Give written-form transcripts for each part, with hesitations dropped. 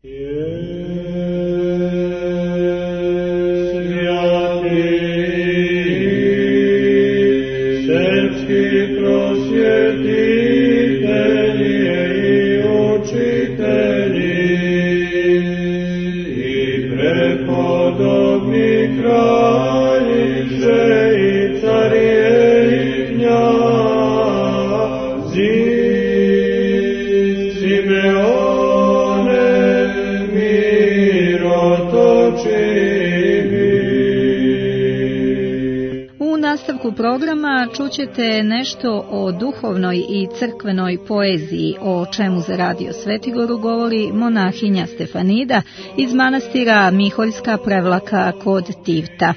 Programa čućete nešto o duhovnoj i crkvenoj poeziji, o čemu za Radio Svetigoru govori monahinja Stefanida iz manastira Miholjska Prevlaka kod Tivta.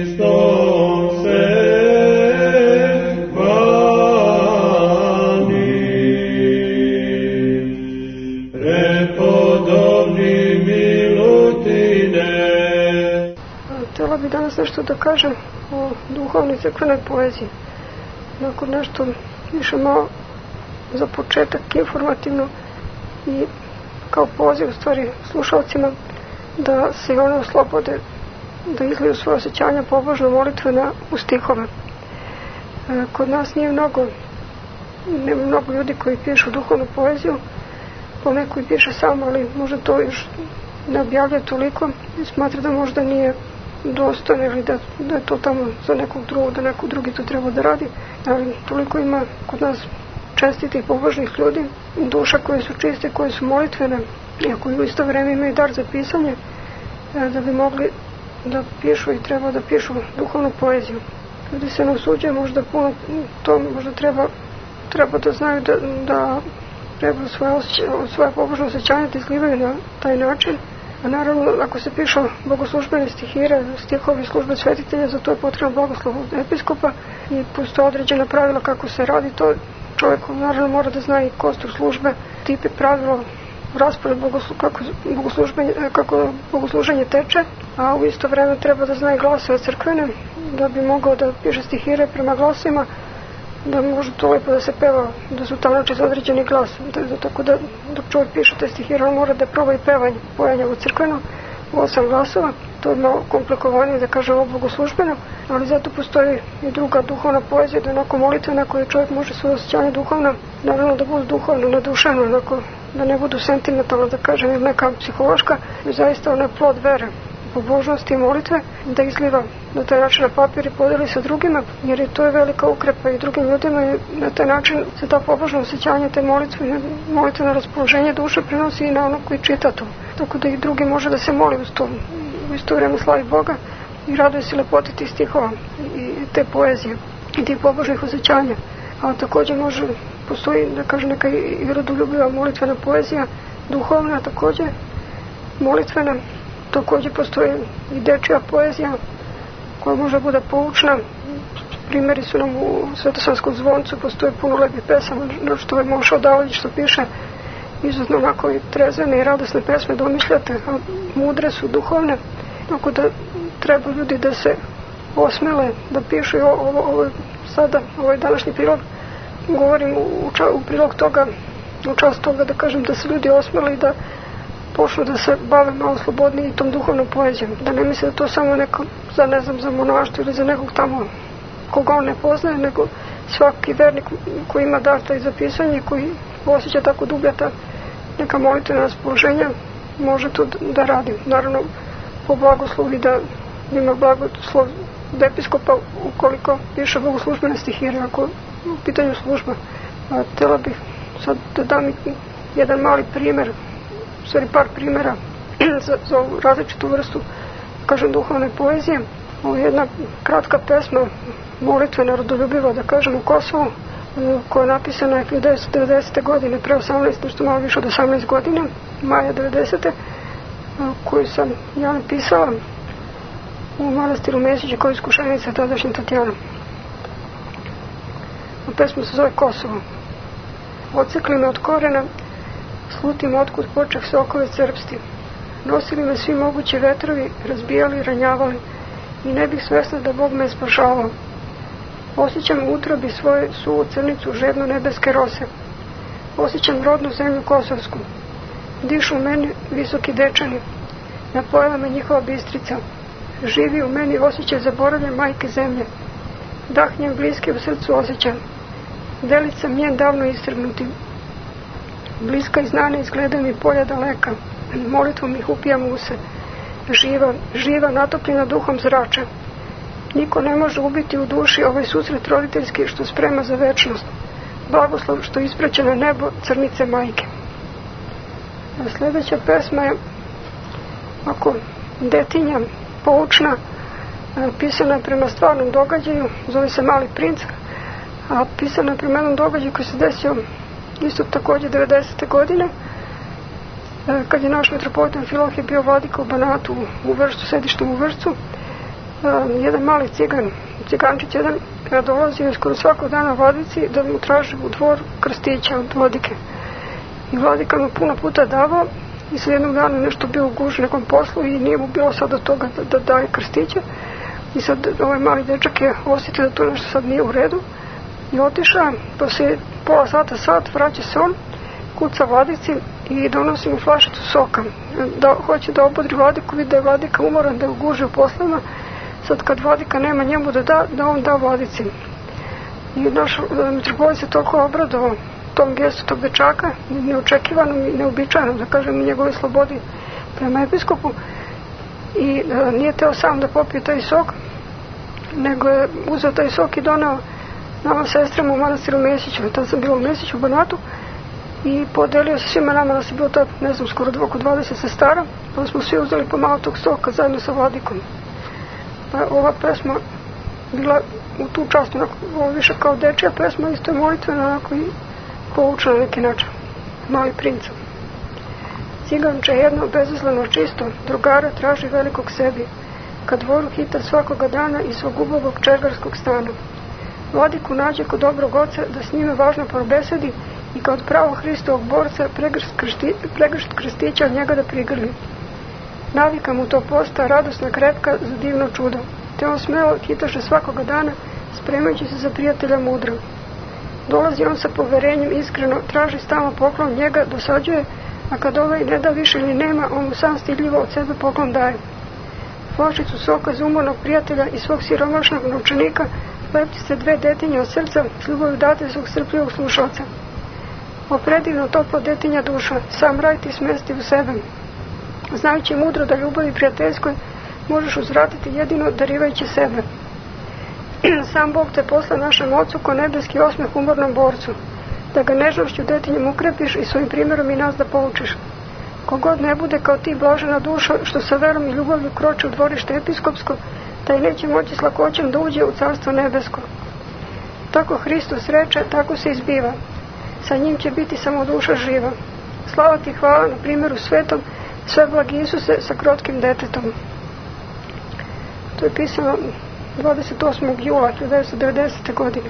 Htjela bih danas nešto da kažem o duhovnoj crkvenoj poeziji. Nakon nešto više malo za početak informativno i kao poziv u stvari slušalcima da se one oslobode, da izliju svoje osjećanja pobožno molitvena u stihove. Kod nas nema mnogo ljudi koji pišu duhovnu poeziju, poneko i piše sam, ali možda to još ne objavlja toliko i smatra da možda nije dostojno ili da je to tamo za nekog drugog, da neko drugi to treba da radi, ali toliko ima kod nas čestitih pobožnih ljudi, duša koje su čiste, koje su molitvene, iako u isto vreme imaju dar za pisanje, da bi mogli da pišu i treba da pišu duhovnu poeziju. Ljudi se ne usuđuje možda puno to, možda treba da znaju da treba svoje pobožno osjećanje da izlivaju na taj način. A naravno, ako se pišu bogoslužbene stihire, stihovi službe svetitelja, za to je potrebno blagoslov episkopa i postoje određena pravila kako se radi to. Čovjek naravno mora da zna i kostur službe, tipe pravila, raspored kako bogosluženje teče, a u isto vreme treba da zna i glasove crkvene, da bi mogao da piše stihire prema glasima, da može to lepo da se peva, da su tanači za određeni glas. Tako da dok čovjek piše te stihire, on mora da proba i pevanje, pojanje u crkveno, u 8 glasova. To je malo komplikovanije da kažem ovo bogoslužbeno, ali zato postoji i druga duhovna poezija, da je onako molitvena koju čovjek može svoje osjećanje duhovno, naravno da bude duhovno, nadušeno, onako, da ne budu sentimentalno, da kažem, ili neka psihološka, i zaista ona je plod vere, pobožnosti i molitve, da izliva na taj način na papir i podeli sa drugima, jer to je velika ukrepa i drugim ljudima i na taj način se ta pobožno osjećanje, te molitveno raspoloženje duše prenosi i na ono koji čita to. Tako da i drugi može da se moli uz to, u isto vrijeme slavi Boga i raduje se lepoti tih stihova i te poezije i tih pobožnih osjećanja. A također postoji, da kažem, neka i rodoljubiva molitvena poezija, duhovna također, molitvena. Također postoji i dečija poezija koja može bude poučna. Primjeri su nam u Svetosavskom zvoncu, postoji puno lepih pesama, što je Moša Odalović što piše, izuzetno onako i trezvene i radosne pesme domišljate, a mudre su, duhovne, tako da treba ljudi da se osmele, da pišu. I ovaj današnji prilog govorim u prilog toga, u čast toga, da kažem, da se ljudi osmele i da počnu da se bave malo slobodnije i tom duhovnom poezijom, da ne misle da to samo neko za monaštvo ili za nekog tamo koga on ne poznaje, nego svaki vernik koji ima dar taj za pisanje, koji osjeća tako dublja ta neka molitvena raspoloženja, može to da radi. Naravno, po blagoslovi da ima blagoslov od episkopa ukoliko piše bogoslužbene stihire, ako u pitanju služba. Htjela bih sad da dam jedan mali primjer, par primjera za ovu različitu vrstu, kažem, duhovne poezije. Ovo je jedna kratka pesma, molitvena, rodoljubiva, da kažem, u Kosovu, koja je napisana 1990. godine, pre 18, nešto malo više od 18 godina, maja 90. koju sam ja napisala u manastiru Mesiđe kao iskušenica tadašnjim Tatjanom. Pesma se zove Kosovo. Odsekli me od korena, slutim otkud počeh sokove crpsti. Nosili me svi mogući vetrovi, razbijali, ranjavali i ne bih svesna da Bog me spašavao. Osjećam u utrobi svoje suvu crnicu žedno nebeske rose. Osjećam rodnu zemlju kosovsku. Dišu u meni visoki dečani, napojila me njihova bistrica. Živi u meni osjećaj zaboravljen majke zemlje. Dah njen bliski u srcu osjećam. Delica njen davno istrgnuti. Bliska i znana izgleda mi polja daleka. Molitvom ih upijam u se. Živa, natopljena duhom zrača. Niko ne može ubiti u duši ovaj susret roditeljski što sprema za večnost. Blagoslov što ispraća na nebo crnice majke. A sljedeća pesma je detinja, poučna, pisana prema stvarnom događaju, zove se Mali princ, a pisana prema jednom događaju koji se desio isto također 90. godine, kad je naš metropolitan Amfilohije bio vladika u Banatu, u Vršcu, sedištem u Vršcu. Jedan mali cigančić jedan dolazio skoro svakog dana vladici da mu traži u dvor krstića od vladike. I vladika mu puno puta davao i sad jednog dana nešto bio u gužu nekom poslu i nije mu bilo sad od toga da daje krstiće. I sad ovaj mali dečak je osjetio da to nešto sad nije u redu i otišao, poslije pola sat, vraća se on, kuca vladici i donosi mu flašicu soka. Hoće da obodri vladiku, vidi da je vladika umoran, da je u guži u poslovima. Sad kad vladika nema njemu da on da vladici. I naš metropolit se toliko obradovao tom gestu tog dečaka, neočekivanom i neobičajnom, da kažem, njegove slobodi prema episkopu. I nije teo sam da popije taj sok, nego je uzeo taj sok i donao nama sestrama u manastiru Mesiću. Tad sam bila u Mesiću, u Banatu, i podelio se svima nama, nas je bilo tad, ne znam, skoro oko 20 sestara, pa smo svi uzeli pomalo tog soka zajedno sa vladikom. Ova pesma bila u tu čast, ovo više kao dečija pesma, isto je molitvena, onako i poučena na neki način. Mali princ. Ciganče jedno, bezazleno čisto, drugara traži velikog sebi, kad dvoru hita svakoga dana iz svog ubogog čergarskog stana. Vladiku nađe kod dobrog oca da s njime važno probesedi i kao od pravo Hristovog borca pregršt krstića od njega da prigrli. Navika mu to posta, radosna krepka za divno čudo, te on smelo hitaše svakoga dana, spremajući se za prijatelja mudro. Dolazi on sa poverenjem iskreno, traži stalno poklon, njega dosađuje, a kad ovaj ne da više ili nema, on mu sam stidljivo od sebe poklon daje. Flašicu soka za umornog prijatelja i svog siromašnog novčanika lepti se dve detinje od srca, s ljubavlju date svog strpljivog slušalca. O predivno toplo detinja duša, sam raj ti smesti u sebe. Znajući mudro da ljubavi prijateljskoj možeš uzvratiti jedino darivajući sebe. Sam Bog te posla našem ocu ko nebeski osmeh umornom borcu, da ga nežnošću detinjem ukrepiš i svojim primjerom i nas da poučiš. Kogod ne bude kao ti blažena duša što sa verom i ljubavlju kroči u dvorište episkopsko, taj neće moći s lakoćem da uđe u carstvo nebesko. Tako Hristos reče, tako se izbiva. Sa njim će biti samo duša živa. Slava ti hvala na primjeru svetom, sve blagi Isuse sa krotkim detetom. To je pisano 28. jula 1990. godine.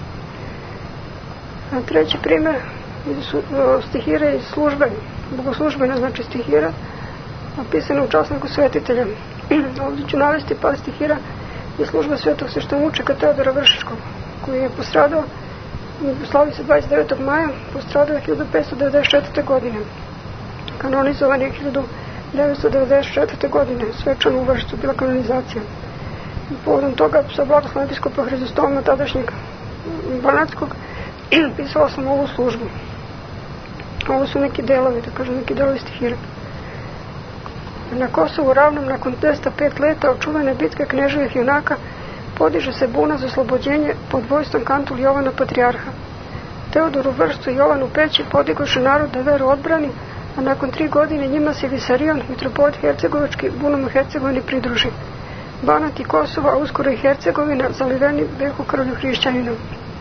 A treći primjer su stihire iz službe, bogoslužbena znači stihira, napisano u časniku svetitelja. Ovdje ću navesti par stihira iz službe svetog sveštenomučenika Teodora Vršičkog, koji je postradao u Jugoslaviji se 29. maja, postradao je 1594. godine. Kanonizovan je 1994. godine, svečano u Vršcu bila kanonizacija. Povodom toga sa blagoslovom episkopa Hrizostoma, tadašnjeg Banatskog, pisala sam ovu službu. Ovo su neki delovi, da kažem, neki delovi stihira. Na Kosovu ravnom nakon 205 leta od čuvene bitke kneževih junaka podiže se buna za oslobođenje pod vojstvom kantul Jovana Patrijarha. Teodor u Vršcu i Jovan u Peći podigoše narod da veru odbrani, a nakon 3 godine njima se Visarion, mitropolit Hercegovački, bunom u Hercegovini pridruži. Banat i Kosovo, a uskoro i Hercegovina, zaliveni behu krvlju hrišćanina.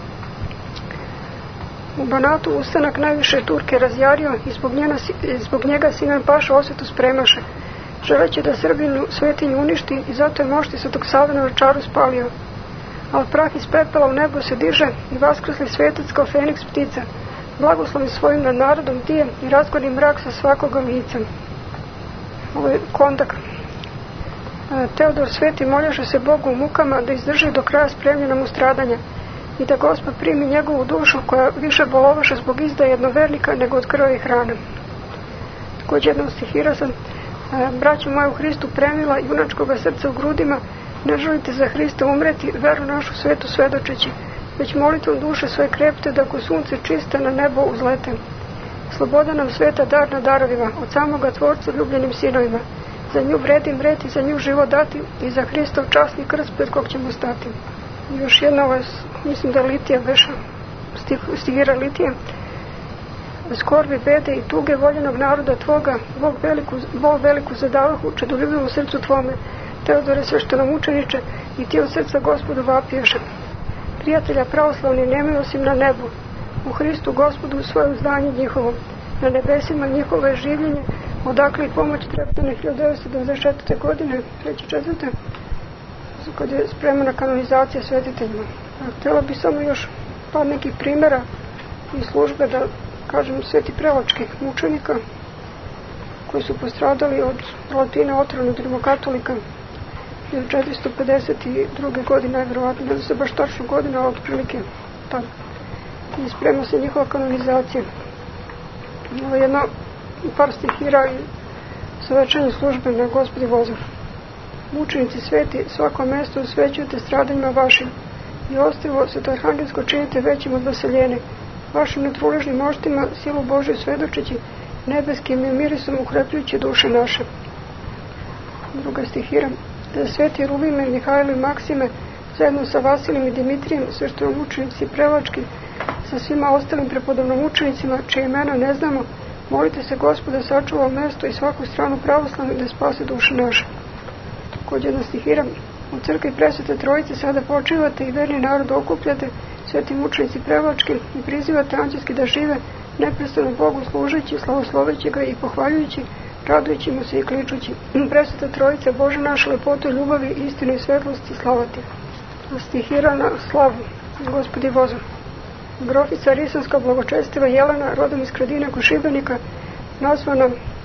U Banatu ustanak najviše Turke razjario i zbog njega Simeon Paša osvetu spremaše, želeći da Srbinu svetinju uništi i zato je mošti Svetog Save na Vračaru spalio. Al prah iz pepela u nebo se diže i vaskrsli svetac kao Feniks ptica, blagoslovi svojim nad narodom tije i razgoni mrak sa svakoga licem. Ovo je kondak. Teodor sveti moljaše se Bogu u mukama da izdrži do kraja spremljena mu stradanja i da Gospod primi njegovu dušu koja više bolovaše zbog izdaje jednovernika nego od krvi i hrane. Također jednom stihira sam: braćo moja u Hristu premila, junačkoga srca u grudima, ne želite za Hrista umreti, veru našu svetu svedočeći, već molitvom duše svoje krepte, da ko sunce čista na nebo uzlete. Sloboda nam sveta dar na darovima, od samoga Tvorca ljubljenim sinovima. Za nju vredi mreti, za nju život dati i za Hristov časni krst pred kog ćemo stati. I još jedna, mislim da Litija veša, stihira Litija: skorbi, bede i tuge voljenog naroda tvoga, Bog veliku zadahu, čedoljubivom srcu tvome. Teodore sveštenomučeniče, i ti od srca Gospodu vapiješe. Prijatelja pravoslavni nemaju osim na nebu, u Hristu Gospodu svoje uzdanje njihovo. Na nebesima njihovo je življenje, odakle i pomoć treptane 1994. godine, 3.4. kad je spremana kanonizacija svetiteljima. Htjela bi samo još par nekih primjera iz službe, da kažem, sveti prevačkih mučenika koji su postradali od Latina otrovnog rimokatolika 1452. godine, najvjerovatno, ne znam se baš tačno godina, ali otprilike tada. I sprema se njihova kanonizacija. Ovo je jedno par stihira i savečanje službe na Gospodi vozu. Mučenici sveti, svako mesto osvećujete stradanjima vašim i ostrivo svetoarhangelsko činite većim od vaseljene. Vašim netruležnim moštima silu Božju svedočeći, nebeskim je mirisom ukrepljujući duše naše. Druga stihira: sveti Ruvime, Mihajlo i Maksime, zajedno sa Vasilijom i Dimitrijem, sveštenomučenici prevački, sa svima ostalim prepodobnomučenicima, čije imena ne znamo, molite se Gospoda sačuva mesto i svaku stranu pravoslavnu da spase duše naše. Također jedna stihira: u crkvi presvete Trojice sada počivate i verni narod okupljate, sveti mučenici prevački, i prizivate anđelski da žive, neprestano Bogu služeći, slavosloveći ga i pohvaljujući, radujući mu se i kličući. Presveta Trojica, Bože naše lepotu i ljubavi, istinu i svetlosti, slavati. Stihira na slavu Gospodi vozu. Grofica Risanska blagočestiva Jelena, rodom iz Kradine kod Šibenika, nazvana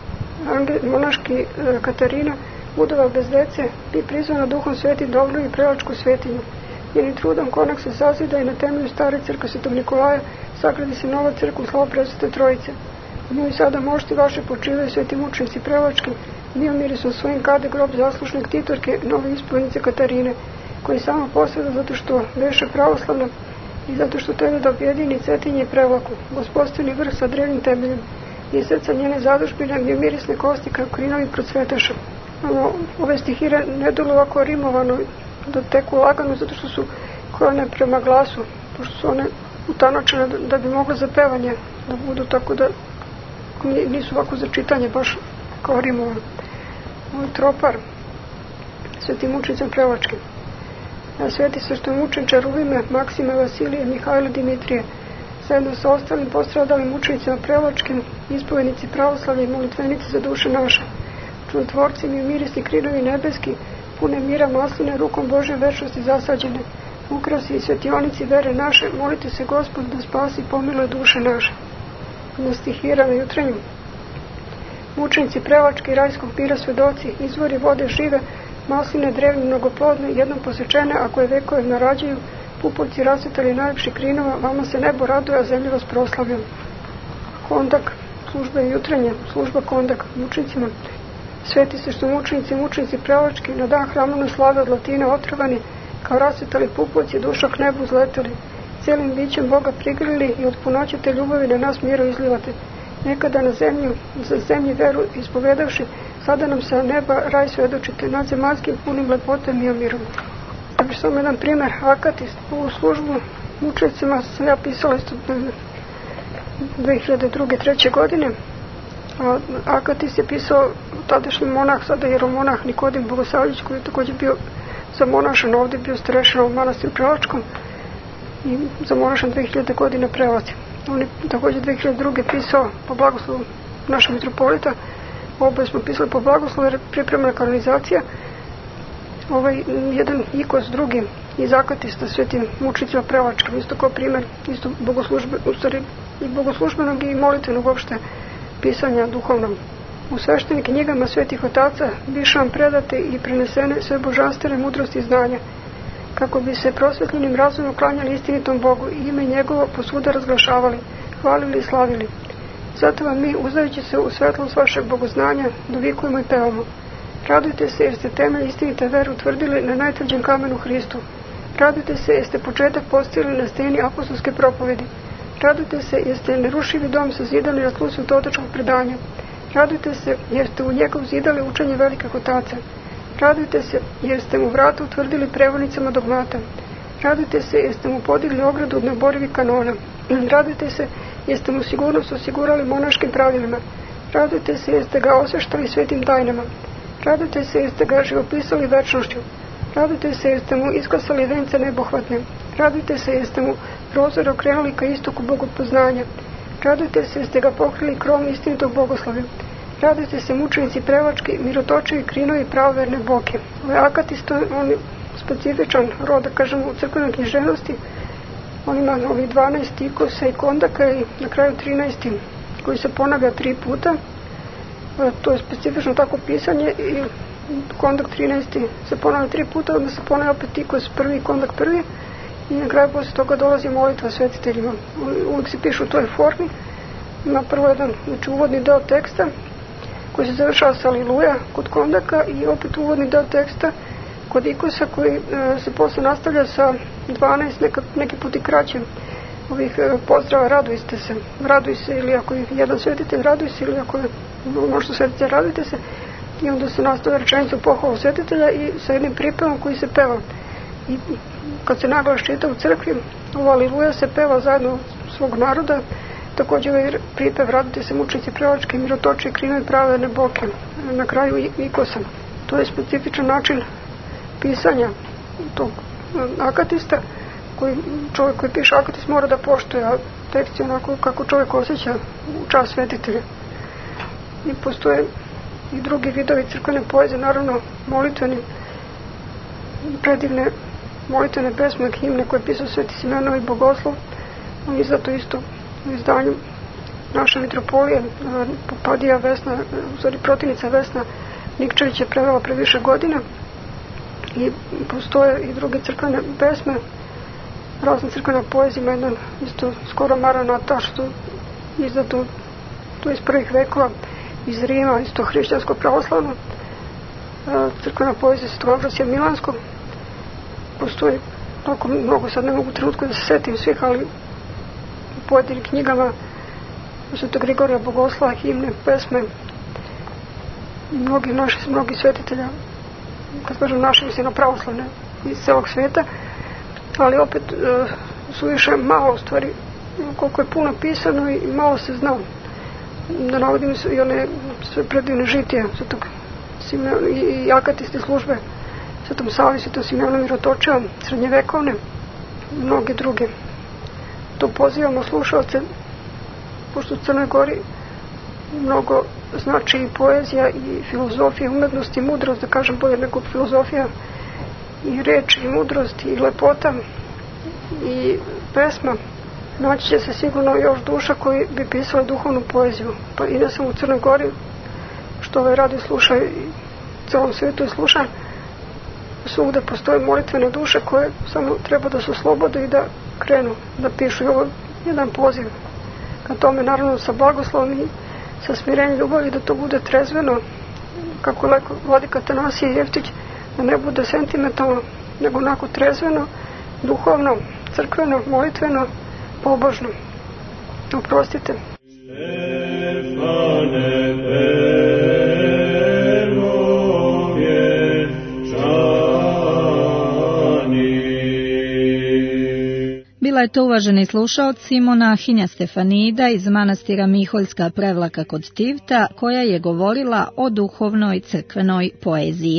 monaški Katarina, udova bez dece, i prizvana Duhom Svetim da obnovi prevačku svetinju. Njenim trudom konak se sazida i na temelju stare crkve Svetog Nikolaja sagradi se nova crkva u slavu presvete Trojice. U njoj sada mošti vaše počivaju sveti mučenici prevački, bio mirisom svojim kade grob zaslušne ktitorke, nove ispovjednice Katarine, koji samo posveda zato što veše pravoslavna i zato što tebe da objedini Cetinje i Prevlaku, gospodstveni vrh sa drevnim temeljem, i srca njene zadužbine bio mirisne kosti kao krinovi procvetaša. Ove stihire ne dolu ovako rimovano, da teku lagano, zato što su krojene prema glasu, pošto su one utanočene da bi mogle za pevanje da budu, tako da nisu ovako za čitanje baš kao rimovano. Ovo je tropar sveti mučenicom prevačkim. Sveti sveštenomučeniče Ruvime, Maksime, Vasilije, Mihajlo, Dimitrije, zajedno sa ostalim postradalim mučenicima prevačkim, ispovjednici pravoslavlja i molitvenici za duše naše, čudotvorci mi mirisni krinovi nebeski, pune mira masline, rukom Božje večnosti zasađene, ukrasi i svetionici vere naše, molite se Gospod da spasi i pomiluje duše naše. Na stihira na jutrenju. Mučenici prevački rajskog pira svedoci, izvori vode žive, masline drevne mnogoplodne, jednom posečene, a koje vekove narađuju, pupovci rasvetali najljepši krinova, vama se nebo raduje, a zemlja vas proslavlja. Kondak, služba je jutrenje, služba kondak mučenicima. Sveti se što mučenici prevački, na dan hramovne slave od Latina otrovani, kao rasvetali pupovci, duša k nebu uzleteli, cijelim bićem Boga prigrili i od punoće te ljubavi na nas miro izlivate. Nekada na zemlji veru ispovedavši, sada nam sa neba raj svedočite, nad zemaljskim punim lepotem i mirom. Da bi samo jedan primjer, Akatis, ovu službu mučenicima sam ja pisala isto 2002-2003. godine. Akatis je pisao tadašnji monah, sada jeromonah Nikodim Bogosavljević, koji je također bio zamonašan ovdje, bio starešan u manastiru Prevačkom i zamonašan 2000. godine Prevaci. On je također 2002. pisao po blagoslovu našeg mitropolita, oboje smo pisali po blagoslovu jer je pripremna kanonizacija. Jedan ikos drugi iz Akatista svetim mučnicima Prevačkim, isto kao primjer, isto bogoslužbenog i molitvenog uopšte pisanja duhovnog. U sveštenim knjigama svetih otaca biše vam predate i prenesene sve božanstvene mudrosti i znanja, kako bi se prosvetljenim razumom klanjali istinitom Bogu i ime njegovo posvuda razglašavali, hvalili i slavili. Zato vam mi, uzdajući se u svetlost vašeg bogoznanja, dovikujemo i pevamo. Radujte se jer ste temelj istinite veru utvrdili na najtvrđem kamenu Hristu. Radujte se jer ste početak postavili na steni apostolske propovedi. Radujte se jer ste nerušivi dom sazidali na tlu svetotačkog predanja. Radujte se jer ste u njega uzidali učenje velikih otaca. Radujte se jer ste mu vrata utvrdili prevodnicama dogmata. Radujte se jer ste mu podigli ogradu od neoborivih kanona. Radujte se jer ste mu sigurnost osigurali monaškim pravilima. Radujte se jer ste ga osveštali svetim tajnama. Radujte se jer ste ga živopisali večnošću. Radujte se jer ste mu iskosali vence nebohvatne. Radujte se jer ste mu prozor okrenuli ka istoku bogopoznanja. Radujte se jer ste ga pokrili krom istinitog bogoslovja. Radujte se mučenici prevački, mirotočivi, krinovi, pravoverne boke. Ovaj akat isto, on je specifičan rod, da kažemo, u crkvenoj književnosti. On ima ovih 12 tikosa i kondaka i na kraju 13. koji se ponavlja 3 puta. To je specifično tako pisanje i kondak 13. se ponavlja 3 puta, onda se ponavlja opet tikos prvi i kondak prvi i na kraju posle toga dolazi molitva svetiteljima. Uvijek se pišu u toj formi. Ima prvo jedan uvodni deo teksta koji se završava sa Aliluja kod kondaka i opet uvodni deo teksta kod ikosa koji se posle nastavlja sa 12, neki put i kraće ovih pozdrava, raduj se ili ako je jedan svetitelj raduj se ili ako je možda svetitelj radujte se i onda se nastavlja rečenica u pohvalu svetitelja i sa jednim pripevom koji se peva i kad se naglas čita u crkvi ovo Aliluja se peva zajedno svog naroda. Također ovaj pripev radujte se mučnici prevački, mirotoči, krinovi, pravoverne boke na kraju ikosa. To je specifičan način pisanja tog akatista koji čovjek koji piše akatist mora da poštuje, a tekst je onako kako čovjek osjeća u čast svetitelja. I postoje i drugi vidovi crkvene poezije, naravno molitveni, predivne molitvene pesme, himne koje je pisao Sveti Simeon i Bogoslov. On izdato isto u izdanju naše mitropolije, Popadija Vesna, protivnica Vesna Nikčević je prevela pre više godina i postoje i druge crkvene pesme, razne crkvene poezije, ima jedan isto skoro Maranata što izdato to iz prvih vekova iz Rima, isto hrišćansko pravoslavno, crkvena poezija Svetogorskog Milanskog. Postoji toliko mnogo, sad ne mogu trenutku da se setim svih, ali u pojedinim knjigama Svetog Grigorija Bogoslova, himne, pesme, mnogi svetitelja, kad kažem naši, mislim na pravoslavne iz celog sveta, ali opet su više malo stvari, koliko je puno pisano i malo se zna. Da navodim i one sve predivne žitije i akatiste službe Svetom Savi, Svetom Simeonu Mirotočija, srednjevekovne, mnoge druge. To pozivamo slušalce, pošto u Crnoj Gori mnogo znači i poezija i filozofija, umetnost i mudrost, da kažem bolje nego filozofija, i reč i mudrost i lepota i pesma. Naći će se sigurno još duša koji bi pisali duhovnu poeziju. Pa i ne sam u Crnoj Gori, što ovaj radio sluša i celom svijetu je sluša, svugde postoje molitvene duše koje samo treba da se oslobode i da krenu da pišu. I ovo je jedan poziv ka tome, naravno sa blagoslovom i sa smirenjem ljubavi, da to bude trezveno, kako leko vladika Atanasije Jeftić, da ne bude sentimentalno, nego onako trezveno, duhovno, crkveno, molitveno, pobožno. Oprostite. Bila je to, uvaženi slušaoci, monahinja Stefanida iz manastira Miholjska Prevlaka kod Tivta, koja je govorila o duhovnoj crkvenoj poeziji.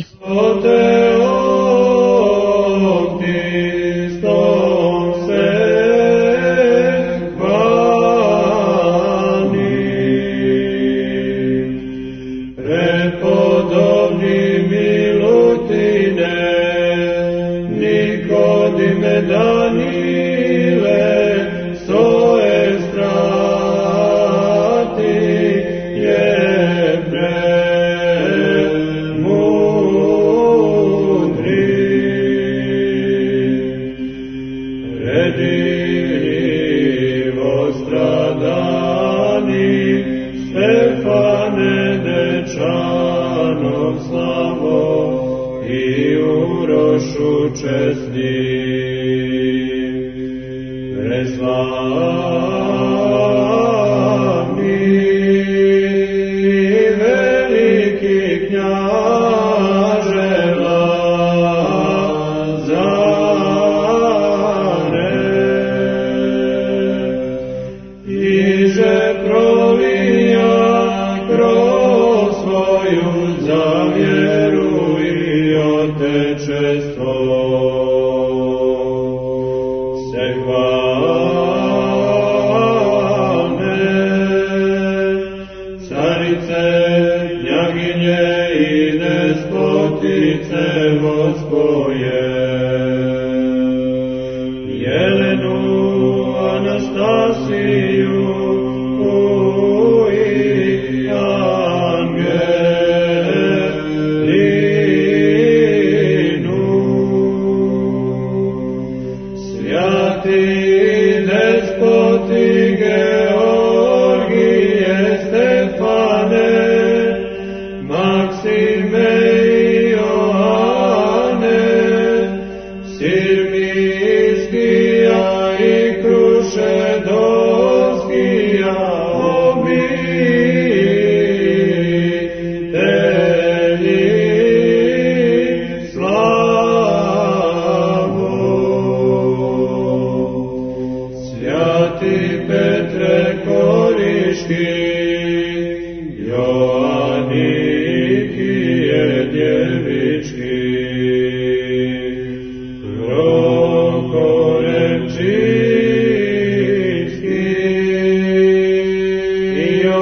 Stradani panom slavom i urošu čestni. Preslavni i veliki knjaže Lazare, iže prolija krov svoju za vjeru i otečestvo. Se hvalne carice, knjaginje i despotice vodskoje, Jelenu, Anastasiju i Angelinu, svjati despoti Georgije, Stefane, Maksime i Joane, Sirmijskija i Krušedovskija, obitelji slavu. Svjati Petre Koriški, Joannikije djevički, Prokorepčijski i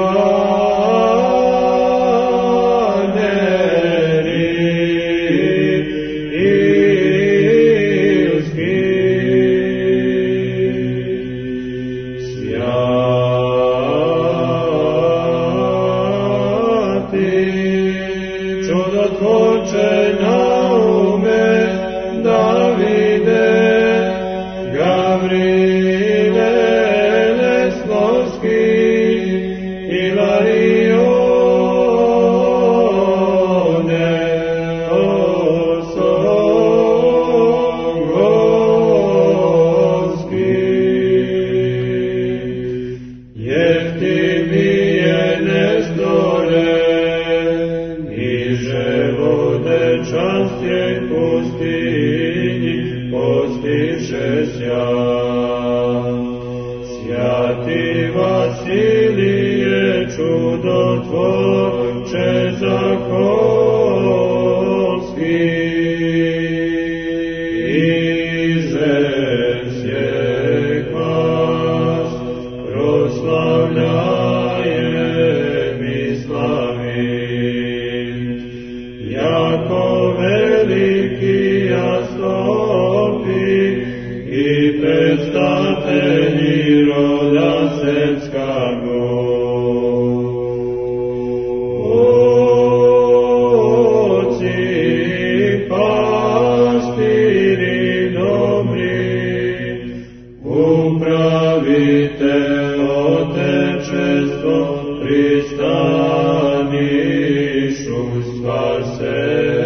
Joannerilski, svjati čudotvorče Naume, Davide, Gavrile Leskovski, Ilarione Osogovski, Jeftimije Nestore, niže vode častje pustinji postiše sjan. Svjati Vasilije, čudotvorče Zakolski, Izraelske vas proslavljajem i slavim. Jako veliki jastopi i predstavitelji roda srpskago. Oci, pastiri dobri, upravite otečestvo, pristanišu spase.